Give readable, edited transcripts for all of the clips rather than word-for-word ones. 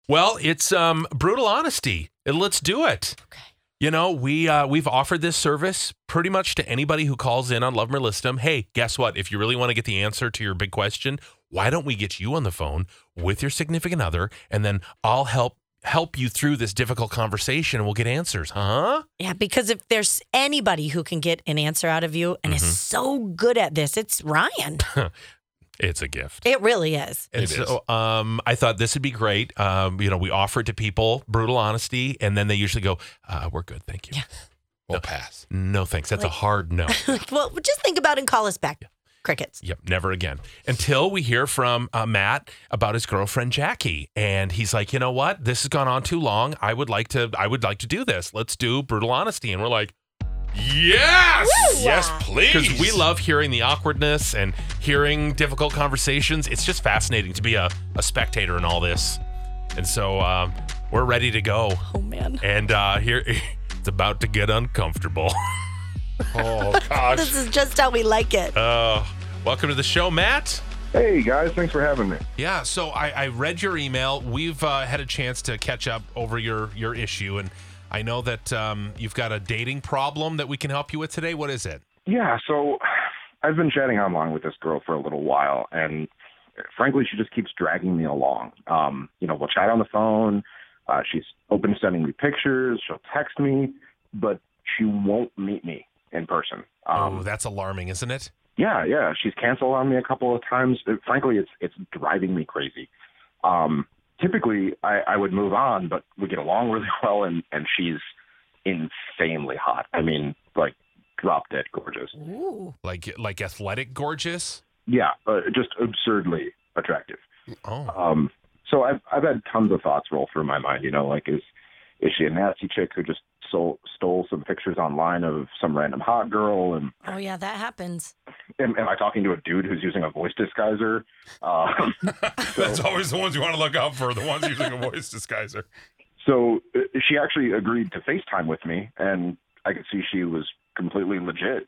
Well, it's brutal honesty. And let's do it. Okay. You know, we've offered this service pretty much to anybody who calls in on Love 'em or List 'em. Hey, guess what? If you really want to get the answer to your big question, why don't we get you on the phone with your significant other, and then I'll help you through this difficult conversation, and we'll get answers, huh? Yeah, because if there's anybody who can get an answer out of you and is so good at this, it's Ryan. It's a gift. It really is. And so I thought this would be great. We offer it to people, brutal honesty, and then they usually go, we're good, thank you. Yeah. We'll pass. No, thanks. That's a hard no. Well, just think about it and call us back. Yeah. Crickets. Yep, never again. Until we hear from Matt about his girlfriend Jackie, and he's like, you know what? This has gone on too long. I would like to do this. Let's do brutal honesty, and we're like, yes, Woo! Yes, please. because we love hearing the awkwardness and hearing difficult conversations. It's just fascinating to be a spectator in all this, and so we're ready to go. Oh, man. And here it's about to get uncomfortable. Oh, gosh. This is just how we like it. Welcome to the show, Matt. Hey guys, thanks for having me. Yeah, so I read your email. We've had a chance to catch up over your issue, and I know that you've got a dating problem that we can help you with today. What is it? Yeah, so I've been chatting online with this girl for a little while, and frankly, she just keeps dragging me along. We'll chat on the phone. She's open to sending me pictures. She'll text me, but she won't meet me in person. That's alarming, isn't it? Yeah. She's canceled on me a couple of times. Frankly, it's driving me crazy. Typically, I would move on, but we get along really well, and she's insanely hot. I mean, like, drop dead gorgeous. Ooh. Like athletic gorgeous? Yeah, just absurdly attractive. Oh. So I've had tons of thoughts roll through my mind. Is she a nasty chick who just stole some pictures online of some random hot girl? And Oh, yeah, that happens. am I talking to a dude who's using a voice disguiser? That's always the ones you want to look out for, the ones using a voice disguiser. So she actually agreed to FaceTime with me, and I could see she was completely legit.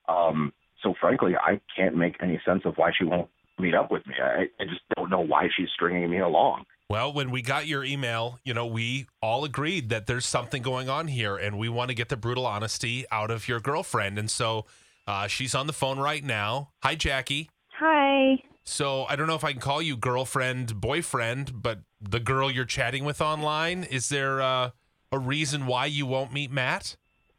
So frankly, I can't make any sense of why she won't meet up with me. I just don't know why she's stringing me along. Well, when we got your email, we all agreed that there's something going on here, and we want to get the brutal honesty out of your girlfriend. And so she's on the phone right now. Hi, Jackie. Hi. So I don't know if I can call you girlfriend, boyfriend, but the girl you're chatting with online, is there a reason why you won't meet Matt?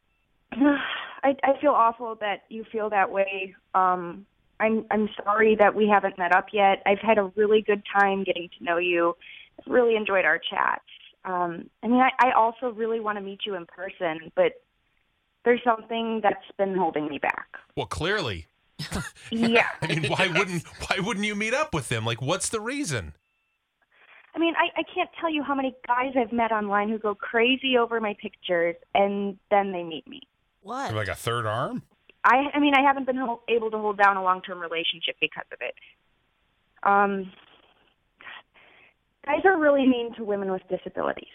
I feel awful that you feel that way. I'm sorry that we haven't met up yet. I've had a really good time getting to know you. I've really enjoyed our chats. I also really want to meet you in person, but there's something that's been holding me back. Well, clearly. Yeah. I mean, why wouldn't you meet up with them? Like, what's the reason? I can't tell you how many guys I've met online who go crazy over my pictures and then they meet me. What? Like a third arm? I haven't been able to hold down a long-term relationship because of it. Guys are really mean to women with disabilities.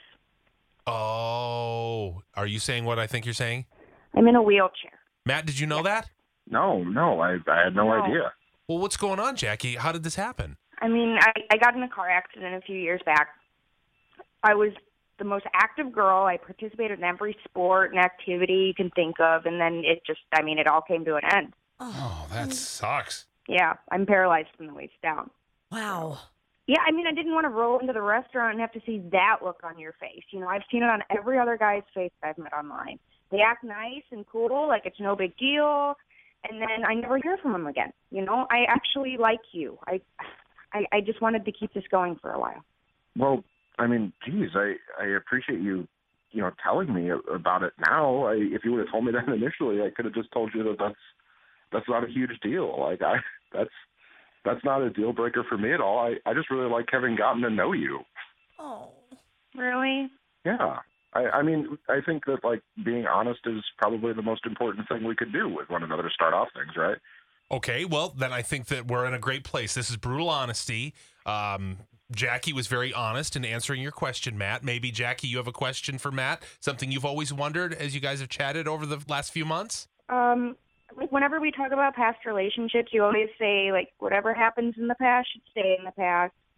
Oh, are you saying what I think you're saying? I'm in a wheelchair. Matt, did you know that? No, I had no idea. Well, what's going on, Jackie? How did this happen? I got in a car accident a few years back. I was the most active girl. I participated in every sport and activity you can think of, and then it all came to an end. Oh, that sucks. Yeah, I'm paralyzed from the waist down. Wow. Yeah, I didn't want to roll into the restaurant and have to see that look on your face. I've seen it on every other guy's face that I've met online. They act nice and cool, like it's no big deal, and then I never hear from them again. I actually like you. I just wanted to keep this going for a while. Well, geez, I appreciate you, telling me about it now. If you would have told me that initially, I could have just told you that that's not a huge deal. Like that's not a deal breaker for me at all. I just really like having gotten to know you. Oh. Really? Yeah. I think that, like, being honest is probably the most important thing we could do with one another to start off things, right? Okay, well, then I think that we're in a great place. This is brutal honesty. Jackie was very honest in answering your question, Matt. Maybe, Jackie, you have a question for Matt? Something you've always wondered as you guys have chatted over the last few months? Whenever we talk about past relationships, you always say, like, whatever happens in the past should stay in the past.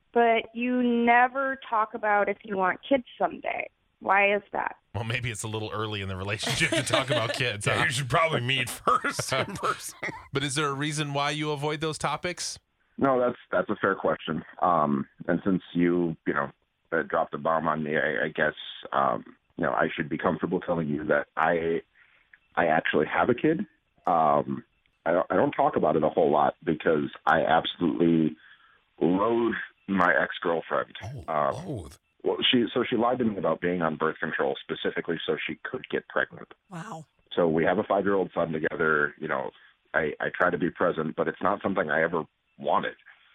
but you never talk about if you want kids someday. Why is that? Well, maybe it's a little early in the relationship to talk about kids. Yeah, Huh? you should probably meet first in person. But is there a reason why you avoid those topics? No, that's a fair question. And since you dropped the bomb on me, I guess I should be comfortable telling you that I actually have a kid. I don't talk about it a whole lot because I absolutely loathe my ex-girlfriend. Loathe. Well, she lied to me about being on birth control specifically so she could get pregnant. Wow. So we have a 5-year-old son together. I try to be present, but it's not something I ever wanted.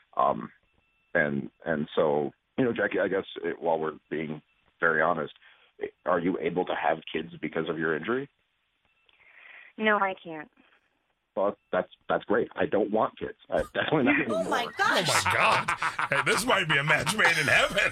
And so, Jackie, I guess while we're being very honest, are you able to have kids because of your injury? No, I can't. Well, that's great. I don't want kids. Definitely not anymore. Oh, my Oh gosh. my God! Hey, this might be a match made in heaven.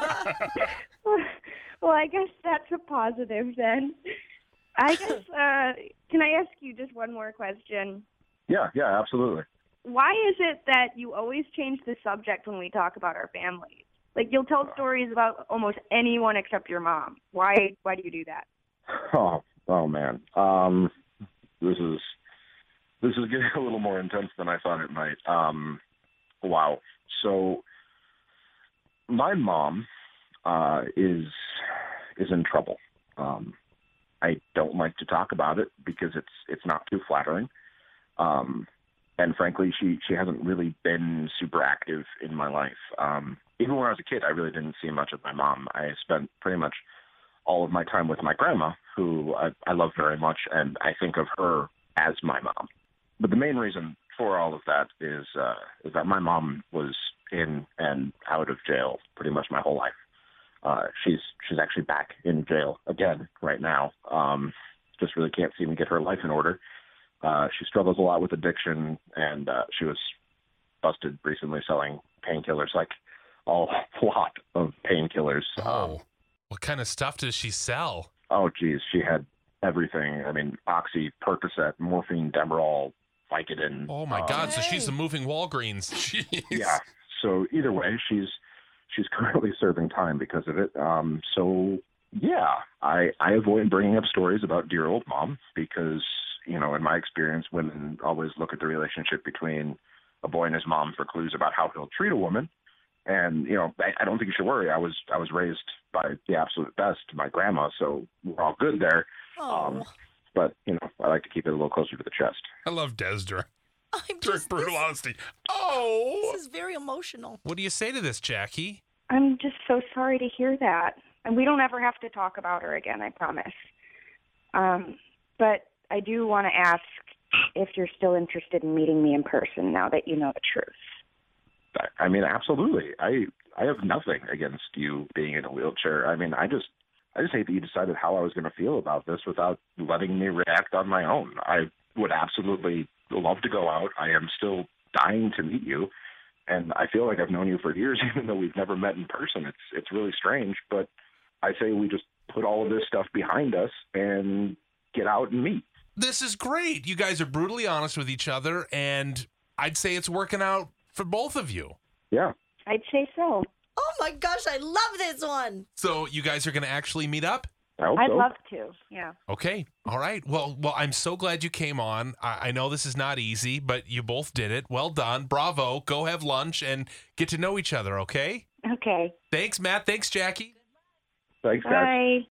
Well, I guess that's a positive then. I guess, can I ask you just one more question? Yeah, absolutely. Why is it that you always change the subject when we talk about our families? Like, you'll tell stories about almost anyone except your mom. Why do you do that? Oh man. This is getting a little more intense than I thought it might. Wow. So my mom is in trouble. I don't like to talk about it because it's not too flattering. And frankly, she hasn't really been super active in my life. Even when I was a kid, I really didn't see much of my mom. I spent pretty much all of my time with my grandma, who I love very much, and I think of her as my mom. But the main reason for all of that is that my mom was in and out of jail pretty much my whole life. She's actually back in jail again right now. Just really can't seem to get her life in order. She struggles a lot with addiction, and she was busted recently selling painkillers, like a lot of painkillers. What kind of stuff does she sell? Oh, geez, she had everything. I mean, Oxy, Percocet, morphine, Demerol, Vicodin. Oh my God! So she's a moving Walgreens. Jeez. Yeah. So either way, she's currently serving time because of it. So yeah, I avoid bringing up stories about dear old mom because in my experience, women always look at the relationship between a boy and his mom for clues about how he'll treat a woman. And I don't think you should worry. I was raised by the absolute best, my grandma, so we're all good there. Oh. But I like to keep it a little closer to the chest. I love Desdra. I'm Direct brutal honesty. Oh! This is very emotional. What do you say to this, Jackie? I'm just so sorry to hear that. And we don't ever have to talk about her again, I promise. But I do want to ask if you're still interested in meeting me in person now that you know the truth. I mean, absolutely. I have nothing against you being in a wheelchair. I mean, I just hate that you decided how I was going to feel about this without letting me react on my own. I would absolutely love to go out. I am still dying to meet you, and I feel like I've known you for years, even though we've never met in person. It's really strange, but I say we just put all of this stuff behind us and get out and meet. This is great. You guys are brutally honest with each other, and I'd say it's working out for both of you. Yeah. I'd say so. Oh my gosh, I love this one. So you guys are going to actually meet up? I hope I'd so. love to, yeah. Okay. All right. Well, I'm so glad you came on. I know this is not easy, but you both did it. Well done. Bravo. Go have lunch and get to know each other, okay? Okay. Thanks, Matt. Thanks, Jackie. Thanks, guys. Bye.